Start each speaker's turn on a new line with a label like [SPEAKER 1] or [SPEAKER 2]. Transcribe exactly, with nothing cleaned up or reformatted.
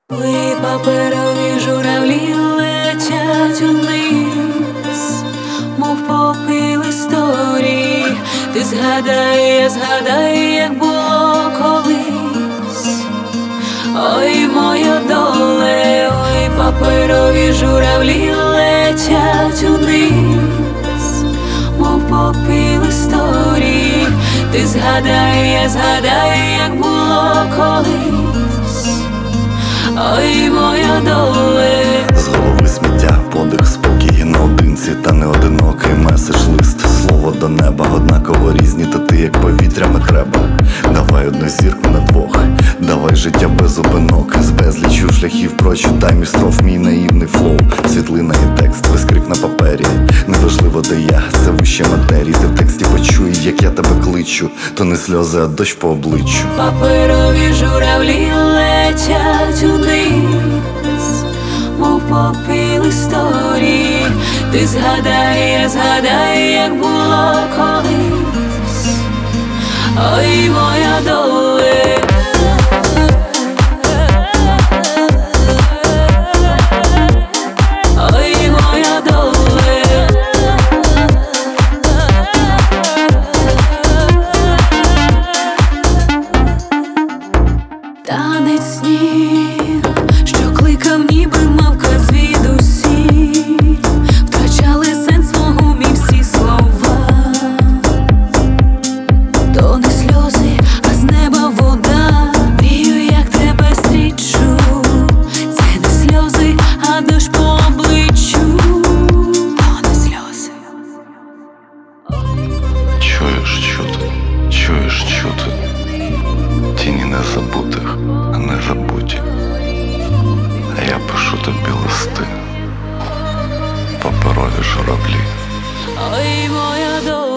[SPEAKER 1] Ой, паперові журавлі летять униз, мов попіл історії. Ти згадай, я згадай, як було колись. Ой, моя доле, ой, паперові журавлі летять униз, мов попіл історії. Ти згадай, я згадай, як було колись. Ой, моя доле.
[SPEAKER 2] З голови сміття, подих, спокій наодинці, та не одинокий меседж-лист. Слово до неба, однаково різні, та ти як повітрями треба. Давай одну зірку на двох, давай життя без зупинок. З безлічю шляхів прочитай між строф мій наївний флоу. Світлина і текст, вискрик на папері. Неважливо де я, це вище матерії. Ти в тексті почуй, як я тебе кличу. То не сльози, а дощ по обличчю.
[SPEAKER 1] Паперові журавлі летять униз, мов попіл історії. Ти згадай, я згадай, як було колись. Ой, моя доле. Ой, моя доле. Танець снів, що кликав, ніби мавка звідусіль. Втрачали сенс мого мій всі слова. То не сльози, а з неба вода. Мрію, як тебе зустрічу. Це не сльози, а дощ по обличчю. То не сльози.
[SPEAKER 2] Чуєш чути, чуєш чути тіні незабутих, а не забуті. А я пишу тобі листи, паперові журавлі.
[SPEAKER 1] Ой, моя доля.